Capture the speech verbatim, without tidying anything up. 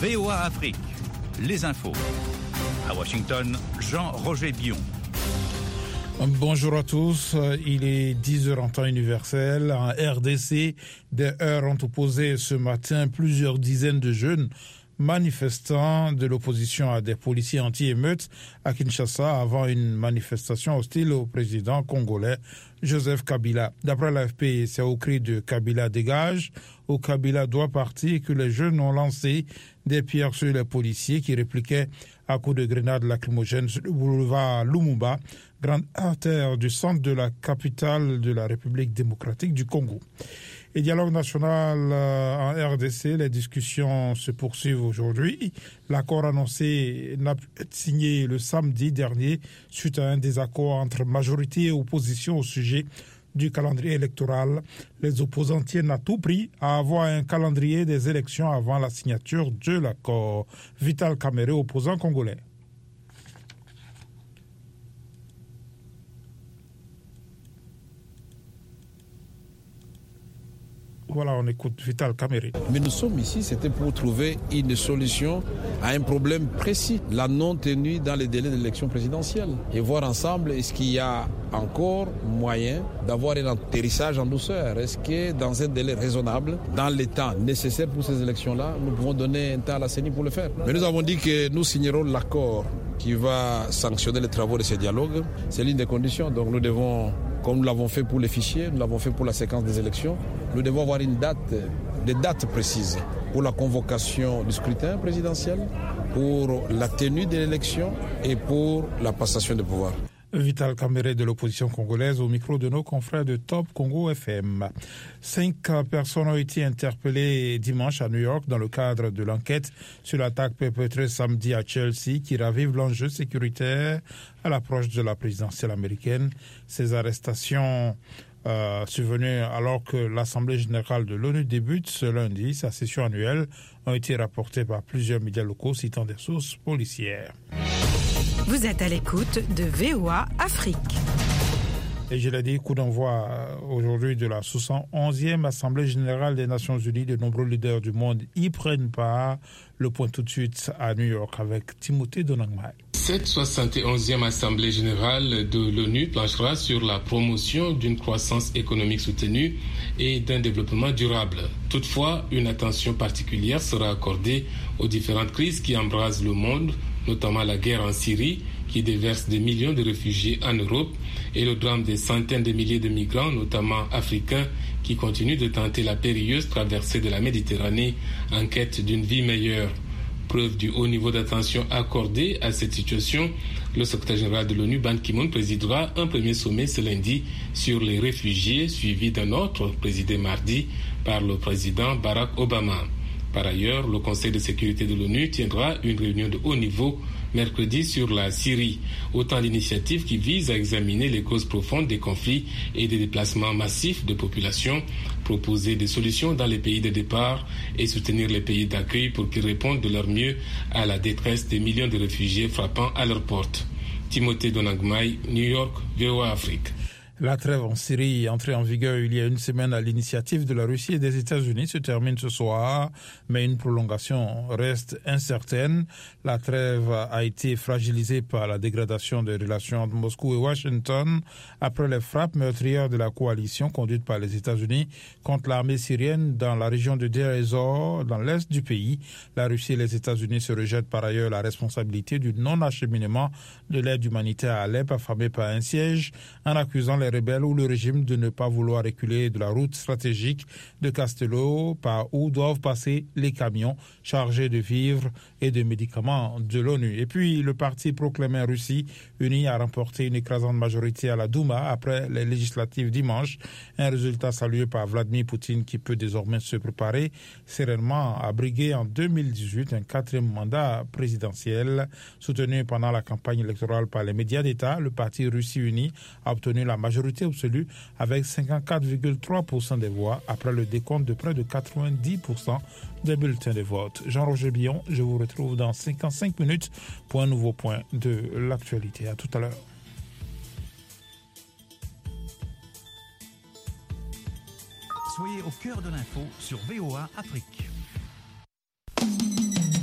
V O A Afrique, les infos. À Washington, Jean-Roger Bion. Bonjour à tous, il est dix heures en temps universel. En R D C, des heurts ont opposé ce matin plusieurs dizaines de jeunes manifestants de l'opposition à des policiers anti-émeutes à Kinshasa avant une manifestation hostile au président congolais Joseph Kabila. D'après l'A F P, c'est au cri de Kabila dégage, où Kabila doit partir, que les jeunes ont lancé des pierres sur les policiers qui répliquaient à coups de grenades lacrymogènes sur le boulevard Lumumba, grande artère du centre de la capitale de la République démocratique du Congo. Et dialogue national en R D C, les discussions se poursuivent aujourd'hui. L'accord annoncé n'a pu être signé le samedi dernier suite à un désaccord entre majorité et opposition au sujet du calendrier électoral. Les opposants tiennent à tout prix à avoir un calendrier des élections avant la signature de l'accord. Vital Kamerhe, opposant congolais. Voilà, on écoute Vital Kamerhe. Mais nous sommes ici, c'était pour trouver une solution à un problème précis, la non-tenue dans les délais de l'élection présidentielle. Et voir ensemble, est-ce qu'il y a encore moyen d'avoir un atterrissage en douceur? Est-ce que dans un délai raisonnable, dans les temps nécessaires pour ces élections-là, nous pouvons donner un temps à la C E N I pour le faire? Mais nous avons dit que nous signerons l'accord qui va sanctionner les travaux de ces dialogues. C'est l'une des conditions, donc nous devons, comme nous l'avons fait pour les fichiers, nous l'avons fait pour la séquence des élections, nous devons avoir une date, des dates précises pour la convocation du scrutin présidentiel, pour la tenue de l'élection et pour la passation de pouvoir. Vital Kamerhe de l'opposition congolaise au micro de nos confrères de Top Congo F M. Cinq personnes ont été interpellées dimanche à New York dans le cadre de l'enquête sur l'attaque perpétrée samedi à Chelsea qui ravive l'enjeu sécuritaire à l'approche de la présidentielle américaine. Ces arrestations euh, survenues alors que l'Assemblée générale de l'ONU débute ce lundi, sa session annuelle, ont été rapportées par plusieurs médias locaux citant des sources policières. Vous êtes à l'écoute de V O A Afrique. Et je l'ai dit, coup d'envoi aujourd'hui de la soixante et onzième Assemblée générale des Nations unies. De nombreux leaders du monde y prennent part. Le point tout de suite à New York avec Timothée Donangmai. Cette soixante et onzième Assemblée générale de l'ONU planchera sur la promotion d'une croissance économique soutenue et d'un développement durable. Toutefois, une attention particulière sera accordée aux différentes crises qui embrasent le monde, notamment la guerre en Syrie, qui déverse des millions de réfugiés en Europe, et le drame des centaines de milliers de migrants, notamment africains, qui continuent de tenter la périlleuse traversée de la Méditerranée en quête d'une vie meilleure. Preuve du haut niveau d'attention accordé à cette situation, le secrétaire général de l'ONU, Ban Ki-moon, présidera un premier sommet ce lundi sur les réfugiés, suivi d'un autre présidé mardi par le président Barack Obama. Par ailleurs, le Conseil de sécurité de l'ONU tiendra une réunion de haut niveau mercredi sur la Syrie. Autant d'initiatives qui visent à examiner les causes profondes des conflits et des déplacements massifs de populations, proposer des solutions dans les pays de départ et soutenir les pays d'accueil pour qu'ils répondent de leur mieux à la détresse des millions de réfugiés frappant à leurs portes. Timothée Donangmai, New York, V O A Afrique. La trêve en Syrie, entrée en vigueur il y a une semaine à l'initiative de la Russie et des États-Unis, se termine ce soir, mais une prolongation reste incertaine. La trêve a été fragilisée par la dégradation des relations entre Moscou et Washington après les frappes meurtrières de la coalition conduite par les États-Unis contre l'armée syrienne dans la région de Deir ez-Zor, dans l'est du pays. La Russie et les États-Unis se rejettent par ailleurs la responsabilité du non-acheminement de l'aide humanitaire à Alep affamée par un siège, en accusant les rebelles ou le régime de ne pas vouloir reculer de la route stratégique de Castello par où doivent passer les camions chargés de vivres et de médicaments de l'ONU. Et puis, le parti proclamé Russie unie a remporté une écrasante majorité à la Douma après les législatives dimanche. Un résultat salué par Vladimir Poutine qui peut désormais se préparer sereinement à briguer en deux mille dix-huit un quatrième mandat présidentiel. Soutenu pendant la campagne électorale par les médias d'État, le parti Russie unie a obtenu la majorité absolue avec cinquante-quatre virgule trois pour cent des voix après le décompte de près de quatre-vingt-dix pour cent des bulletins de vote. Jean-Roger Bion, je vous retrouve dans cinquante-cinq minutes pour un nouveau point de l'actualité. À tout à l'heure. Soyez au cœur de l'info sur V O A Afrique.